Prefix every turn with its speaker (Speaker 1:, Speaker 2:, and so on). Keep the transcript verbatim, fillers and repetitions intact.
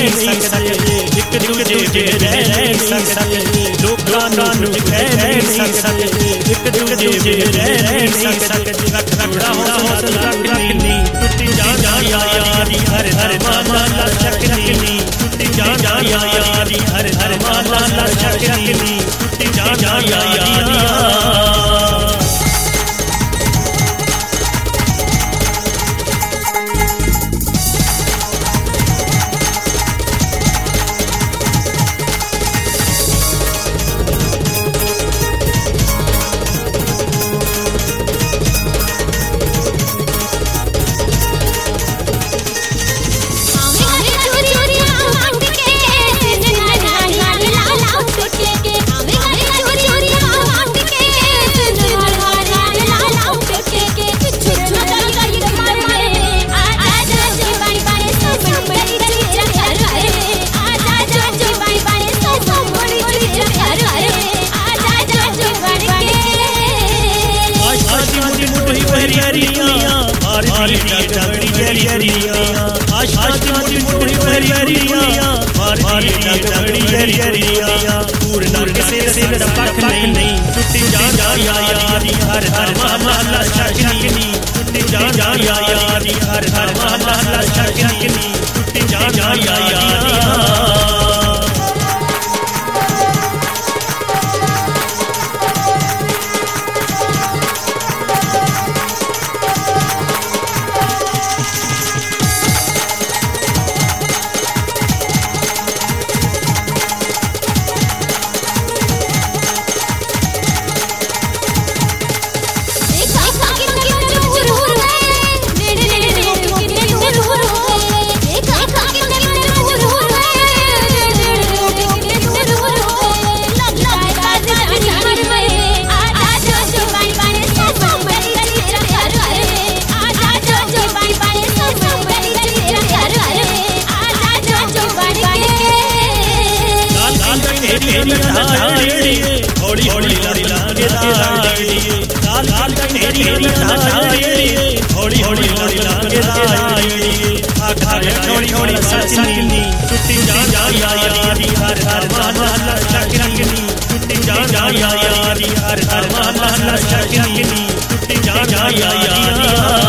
Speaker 1: नहीं सकते, एक दूजे ते रह नहीं सकते, लोकां नूं कह नहीं सकते, एक दूजे ते रह नहीं सकते। रख रखड़ा हौसला रखनी, टुटी जान यारी हर हर माला शकनी, टुटी जान यारी हर हर माला शकनी, टुटी जान यारी। हौली हौली लागे हौली हौली हौली लागे हौली हौली सचनी, टुटी जान यारी हर हर माला शकनी, टुटी जान यारी हर हर माला शकनी, टुटी जान यारी।